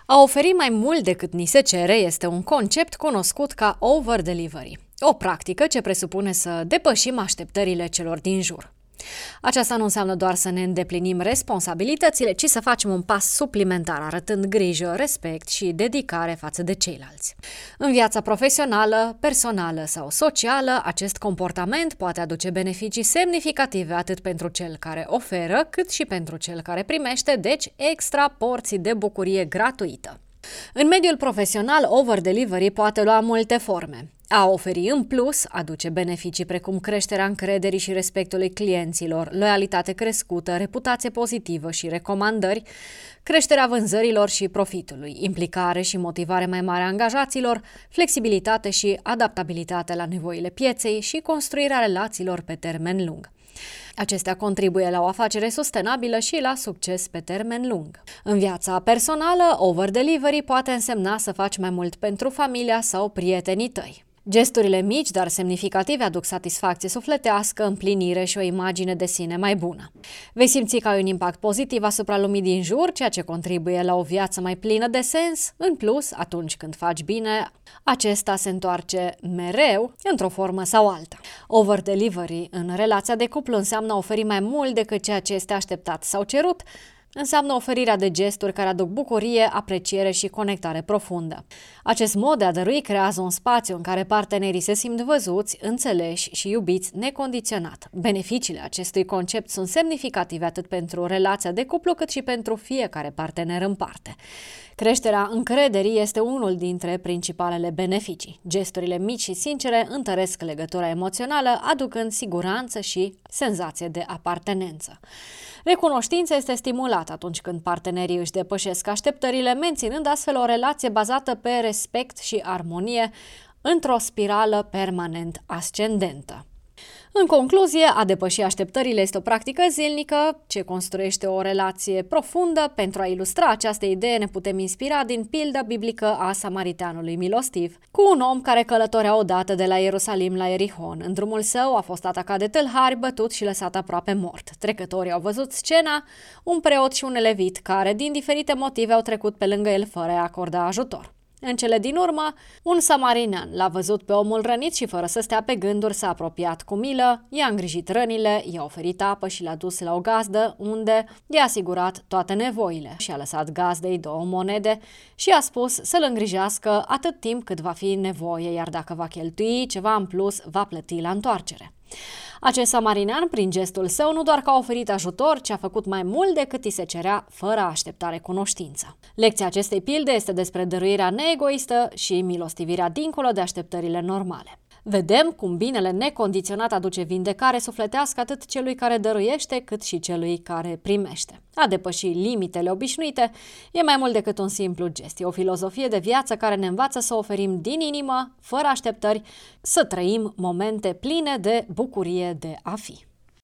A oferi mai mult decât ni se cere este un concept cunoscut ca over-delivery, o practică ce presupune să depășim așteptările celor din jur. Aceasta nu înseamnă doar să ne îndeplinim responsabilitățile, ci să facem un pas suplimentar, arătând grijă, respect și dedicare față de ceilalți. În viața profesională, personală sau socială, acest comportament poate aduce beneficii semnificative atât pentru cel care oferă, cât și pentru cel care primește, deci extra porții de bucurie gratuită. În mediul profesional, over-delivery poate lua multe forme. A oferi în plus aduce beneficii precum creșterea încrederii și respectului clienților, loialitate crescută, reputație pozitivă și recomandări, creșterea vânzărilor și profitului, implicare și motivare mai mare a angajaților, flexibilitate și adaptabilitate la nevoile pieței și construirea relațiilor pe termen lung. Acestea contribuie la o afacere sustenabilă și la succes pe termen lung. În viața personală, over-delivery poate însemna să faci mai mult pentru familia sau prietenii tăi. Gesturile mici, dar semnificative, aduc satisfacție sufletească, împlinire și o imagine de sine mai bună. Vei simți că ai un impact pozitiv asupra lumii din jur, ceea ce contribuie la o viață mai plină de sens. În plus, atunci când faci bine, acesta se întoarce mereu, într-o formă sau alta. Over-delivery în relația de cuplu înseamnă oferi mai mult decât ceea ce este așteptat sau cerut, înseamnă oferirea de gesturi care aduc bucurie, apreciere și conectare profundă. Acest mod de a dărui creează un spațiu în care partenerii se simt văzuți, înțeleși și iubiți necondiționat. Beneficiile acestui concept sunt semnificative atât pentru relația de cuplu cât și pentru fiecare partener în parte. Creșterea încrederii este unul dintre principalele beneficii. Gesturile mici și sincere întăresc legătura emoțională, aducând siguranță și senzație de apartenență. Recunoștința este stimulată atunci când partenerii își depășesc așteptările, menținând astfel o relație bazată pe respect și armonie într-o spirală permanent ascendentă. În concluzie, a depăși așteptările este o practică zilnică ce construiește o relație profundă. Pentru a ilustra această idee ne putem inspira din pilda biblică a Samariteanului milostiv, cu un om care călătorea odată de la Ierusalim la Ierihon. În drumul său a fost atacat de tâlhari, bătut și lăsat aproape mort. Trecătorii au văzut scena, un preot și un levit care, din diferite motive, au trecut pe lângă el fără a acorda ajutor. În cele din urmă, un samarinean l-a văzut pe omul rănit și fără să stea pe gânduri s-a apropiat cu milă, i-a îngrijit rănile, i-a oferit apă și l-a dus la o gazdă unde i-a asigurat toate nevoile. Și a lăsat gazdei 2 monede și a spus să-l îngrijească atât timp cât va fi nevoie, iar dacă va cheltui ceva în plus, va plăti la întoarcere. Acest samarinean, prin gestul său, nu doar că a oferit ajutor, ci a făcut mai mult decât îi se cerea, fără a aștepta recunoștință. Lecția acestei pilde este despre dăruirea neegoistă și milostivirea dincolo de așteptările normale. Vedem cum binele necondiționat aduce vindecare sufletească atât celui care dăruiește, cât și celui care primește. A depăși limitele obișnuite e mai mult decât un simplu gest. E o filozofie de viață care ne învață să oferim din inimă, fără așteptări, să trăim momente pline de bucurie de a fi.